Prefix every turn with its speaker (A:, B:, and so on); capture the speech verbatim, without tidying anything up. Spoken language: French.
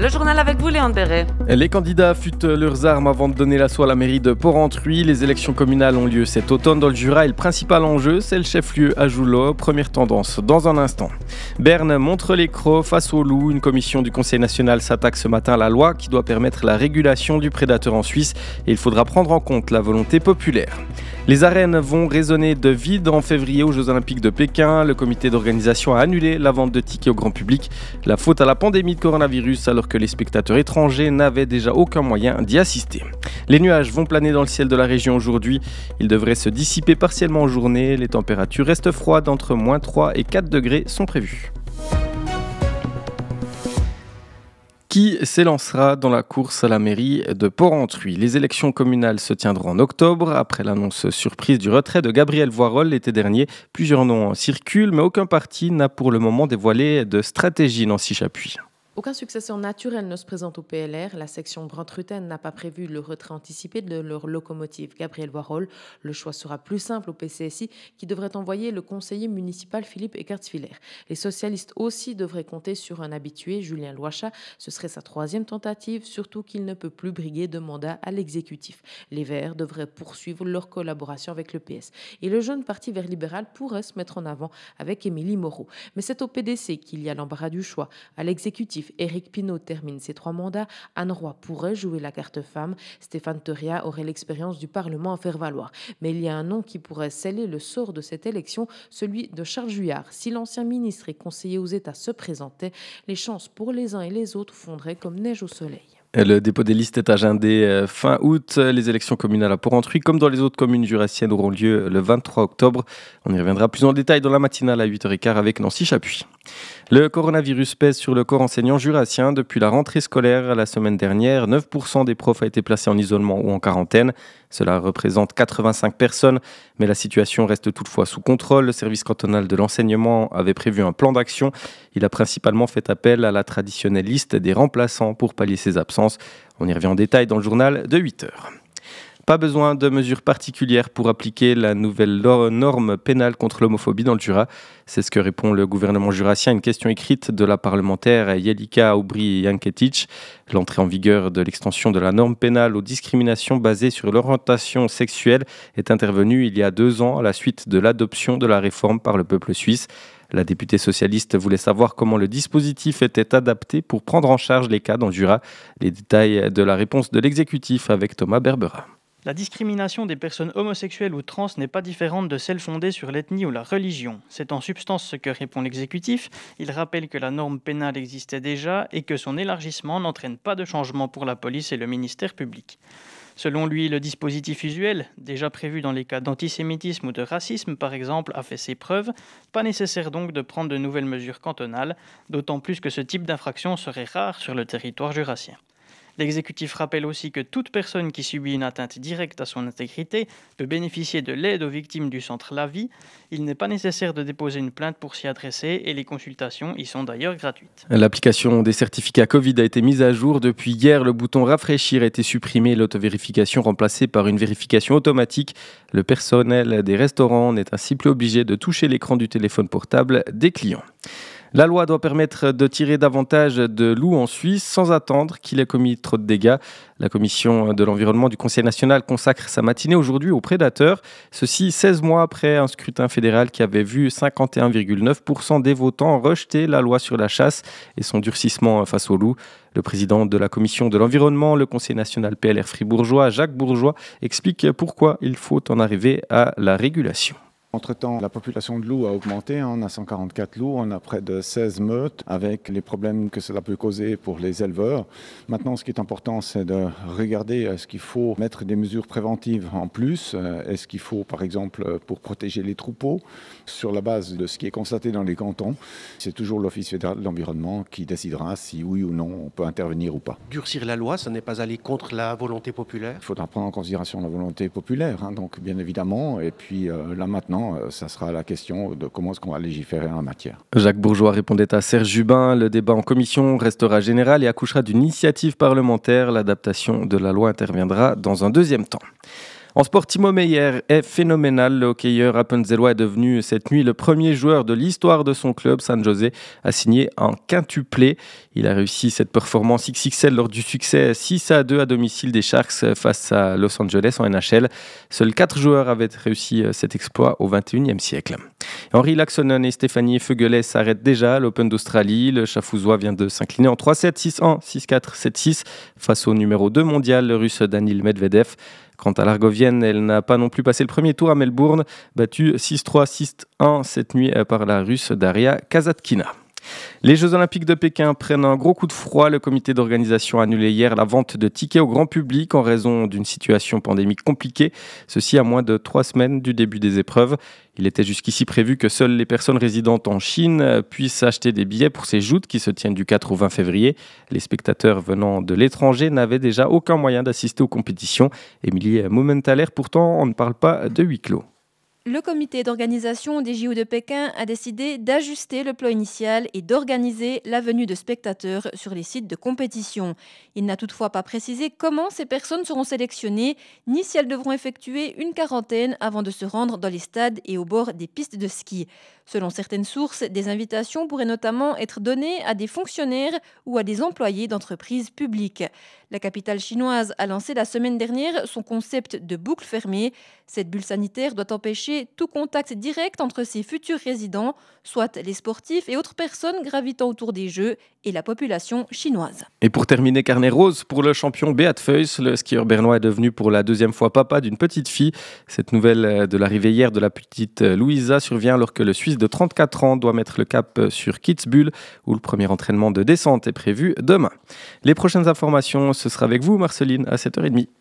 A: Le journal avec vous, Léon Béret.
B: Les candidats affûtent leurs armes avant de donner l'assaut à la mairie de Porrentruy. Les élections communales ont lieu cet automne dans le Jura et le principal enjeu, c'est le chef-lieu à Joulot. Première tendance dans un instant. Berne montre les crocs face aux loups. Une commission du Conseil national s'attaque ce matin à la loi qui doit permettre la régulation du prédateur en Suisse et il faudra prendre en compte la volonté populaire. Les arènes vont résonner de vide en février aux Jeux Olympiques de Pékin. Le comité d'organisation a annulé la vente de tickets au grand public. La faute à la pandémie de coronavirus alors que les spectateurs étrangers n'avaient déjà aucun moyen d'y assister. Les nuages vont planer dans le ciel de la région aujourd'hui. Ils devraient se dissiper partiellement en journée. Les températures restent froides, entre moins trois et quatre degrés sont prévues. Qui s'élancera dans la course à la mairie de Porrentruy. Les élections communales se tiendront en octobre. Après l'annonce surprise du retrait de Gabriel Voirol l'été dernier, plusieurs noms circulent, mais aucun parti n'a pour le moment dévoilé de stratégie. Nancy Chapuis.
C: Aucun successeur naturel ne se présente au P L R. La section Bruntruten n'a pas prévu le retrait anticipé de leur locomotive Gabriel Voirol. Le choix sera plus simple au P C S I qui devrait envoyer le conseiller municipal Philippe Eckartsviller. Les socialistes aussi devraient compter sur un habitué, Julien Loichat. Ce serait sa troisième tentative, surtout qu'il ne peut plus briguer de mandat à l'exécutif. Les Verts devraient poursuivre leur collaboration avec le P S. Et le jeune parti vert libéral pourrait se mettre en avant avec Émilie Moreau. Mais c'est au P D C qu'il y a l'embarras du choix. À l'exécutif, Éric Pinault termine ses trois mandats. Anne Roy pourrait jouer la carte femme. Stéphane Teuria aurait l'expérience du Parlement à faire valoir. Mais il y a un nom qui pourrait sceller le sort de cette élection, celui de Charles Juillard. Si l'ancien ministre et conseiller aux États se présentait, les chances pour les uns et les autres fondraient comme neige au soleil.
B: Le dépôt des listes est agendé fin août. Les élections communales à Porrentruy, comme dans les autres communes jurassiennes, auront lieu le vingt-trois octobre. On y reviendra plus en détail dans la matinale à huit heures quinze avec Nancy Chapuis. Le coronavirus pèse sur le corps enseignant jurassien. Depuis la rentrée scolaire la semaine dernière, neuf pour cent des profs a été placés en isolement ou en quarantaine. Cela représente quatre-vingt-cinq personnes, mais la situation reste toutefois sous contrôle. Le service cantonal de l'enseignement avait prévu un plan d'action. Il a principalement fait appel à la traditionnelle liste des remplaçants pour pallier ses absences. On y revient en détail dans le journal de huit heures. Pas besoin de mesures particulières pour appliquer la nouvelle norme pénale contre l'homophobie dans le Jura. C'est ce que répond le gouvernement jurassien à une question écrite de la parlementaire Jelika Aubry-Janketic. L'entrée en vigueur de l'extension de la norme pénale aux discriminations basées sur l'orientation sexuelle est intervenue il y a deux ans à la suite de l'adoption de la réforme par le peuple suisse. La députée socialiste voulait savoir comment le dispositif était adapté pour prendre en charge les cas dans le Jura. Les détails de la réponse de l'exécutif avec Thomas Berbera.
D: La discrimination des personnes homosexuelles ou trans n'est pas différente de celle fondée sur l'ethnie ou la religion. C'est en substance ce que répond l'exécutif. Il rappelle que la norme pénale existait déjà et que son élargissement n'entraîne pas de changement pour la police et le ministère public. Selon lui, le dispositif usuel, déjà prévu dans les cas d'antisémitisme ou de racisme par exemple, a fait ses preuves. Pas nécessaire donc de prendre de nouvelles mesures cantonales, d'autant plus que ce type d'infraction serait rare sur le territoire jurassien. L'exécutif rappelle aussi que toute personne qui subit une atteinte directe à son intégrité peut bénéficier de l'aide aux victimes du centre La Vie. Il n'est pas nécessaire de déposer une plainte pour s'y adresser et les consultations y sont d'ailleurs gratuites.
B: L'application des certificats Covid a été mise à jour. Depuis hier, le bouton rafraîchir a été supprimé, l'autovérification remplacée par une vérification automatique. Le personnel des restaurants n'est ainsi plus obligé de toucher l'écran du téléphone portable des clients. La loi doit permettre de tirer davantage de loups en Suisse sans attendre qu'il ait commis trop de dégâts. La commission de l'environnement du Conseil national consacre sa matinée aujourd'hui aux prédateurs. Ceci seize mois après un scrutin fédéral qui avait vu cinquante et un virgule neuf pour cent des votants rejeter la loi sur la chasse et son durcissement face aux loups. Le président de la commission de l'environnement, le Conseil national P L R fribourgeois, Jacques Bourgeois, explique pourquoi il faut en arriver à la régulation.
E: Entre-temps, la population de loups a augmenté. On a cent quarante-quatre loups, on a près de seize meutes avec les problèmes que cela peut causer pour les éleveurs. Maintenant, ce qui est important, c'est de regarder est-ce qu'il faut mettre des mesures préventives en plus. Est-ce qu'il faut, par exemple, pour protéger les troupeaux, sur la base de ce qui est constaté dans les cantons. C'est toujours l'Office fédéral de l'environnement qui décidera si oui ou non on peut intervenir ou pas.
F: Durcir la loi, ça n'est pas aller contre la volonté populaire ?
E: Il faudra prendre en considération la volonté populaire, hein, donc bien évidemment. Et puis euh, là maintenant, ça sera la question de comment est-ce qu'on va légiférer en la matière.
B: Jacques Bourgeois répondait à Serge Jubin. Le débat en commission restera général et accouchera d'une initiative parlementaire. L'adaptation de la loi interviendra dans un deuxième temps. En sport, Timo Meyer est phénoménal. Le hockeyeur appenzellois est devenu cette nuit le premier joueur de l'histoire de son club. San José a signé un quintuplé. Il a réussi cette performance X X L lors du succès six à deux à domicile des Sharks face à Los Angeles en N H L. Seuls quatre joueurs avaient réussi cet exploit au vingt et unième siècle. Henri Laaksonen et Stéphanie Fögele s'arrêtent déjà à l'Open d'Australie. Le Chafouzois vient de s'incliner en trois sept, six un, six quatre, sept six face au numéro deux mondial, le russe Danil Medvedev. Quant à l'Argovienne, elle n'a pas non plus passé le premier tour à Melbourne, battue six trois, six un cette nuit par la russe Daria Kasatkina. Les Jeux Olympiques de Pékin prennent un gros coup de froid. Le comité d'organisation a annulé hier la vente de tickets au grand public en raison d'une situation pandémique compliquée. Ceci à moins de trois semaines du début des épreuves. Il était jusqu'ici prévu que seules les personnes résidentes en Chine puissent acheter des billets pour ces joutes qui se tiennent du quatre au vingt février. Les spectateurs venant de l'étranger n'avaient déjà aucun moyen d'assister aux compétitions. Émilie Mumenthaler, pourtant, on ne parle pas de huis clos.
A: Le comité d'organisation des J O de Pékin a décidé d'ajuster le plan initial et d'organiser la venue de spectateurs sur les sites de compétition. Il n'a toutefois pas précisé comment ces personnes seront sélectionnées, ni si elles devront effectuer une quarantaine avant de se rendre dans les stades et au bord des pistes de ski. Selon certaines sources, des invitations pourraient notamment être données à des fonctionnaires ou à des employés d'entreprises publiques. La capitale chinoise a lancé la semaine dernière son concept de boucle fermée. Cette bulle sanitaire doit empêcher tout contact direct entre ses futurs résidents, soit les sportifs et autres personnes gravitant autour des Jeux, et la population chinoise.
B: Et pour terminer, carnet rose pour le champion Beat Feuz. Le skieur bernois est devenu pour la deuxième fois papa d'une petite fille. Cette nouvelle de l'arrivée hier de la petite Louisa survient alors que le Suisse de trente-quatre ans doit mettre le cap sur Kitzbühel, où le premier entraînement de descente est prévu demain. Les prochaines informations, ce sera avec vous, Marceline, à sept heures trente.